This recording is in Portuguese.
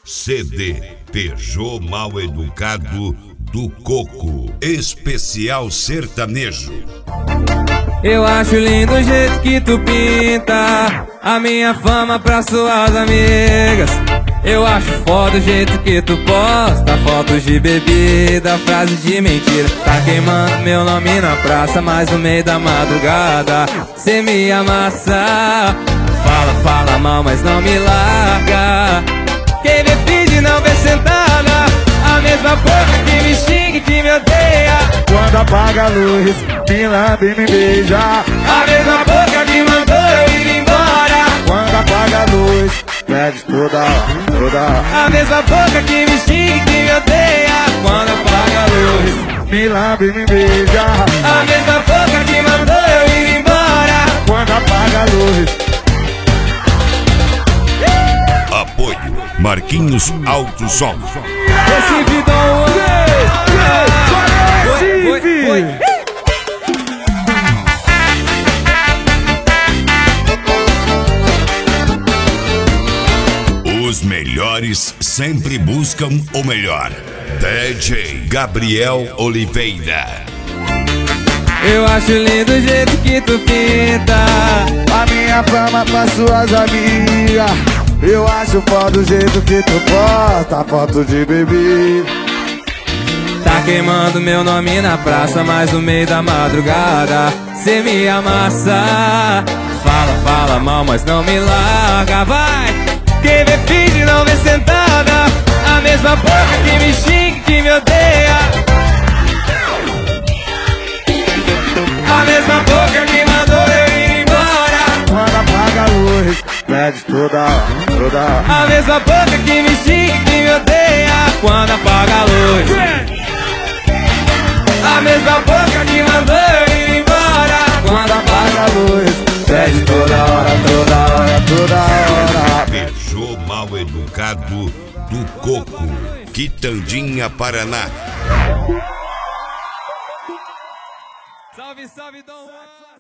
CD Peugeot Mal Educado do Coco, especial sertanejo. Eu acho lindo o jeito que tu pinta a minha fama pra suas amigas. Eu acho foda o jeito que tu posta fotos de bebida, frases de mentira. Tá queimando meu nome na praça, mas no meio da madrugada cê me amassa. Fala mal, mas não me larga. Quem vê finge não vê sentada. A mesma boca que me xinga e que me odeia. Quando apaga a luz, me lambe e me beija. A mesma boca que mandou eu ir embora. Quando apaga a luz, pede toda hora. A mesma boca que me xinga e que me odeia. Quando apaga a luz, Me lambe e me beija. a mesma boca que mandou eu ir embora. Quando apaga a luz. Apoio Marquinhos Alto Som. Recife Dom Foi. Os melhores sempre buscam o melhor. DJ Gabriel Oliveira. Eu acho lindo o jeito que tu pinta A minha fama pra suas amigas. Eu acho foda o jeito que tu posta foto de bebida. Tá queimando meu nome na praça, mas no meio da madrugada cê me amassa. Fala mal, mas não me larga, vai. Quem vê finge não vê sentada. A mesma boca que me xinga e que me odeia. A mesma boca que mandou eu ir embora. Quando apaga a luz, pede toda hora. A mesma boca que me xinga e que me odeia. Quando apaga a luz. A mesma boca que mandou eu ir embora. Quando apaga a luz, Pede toda hora. Peugeot Mal Educado do Coco, Quitandinha, Paraná. salve, Dom Juan.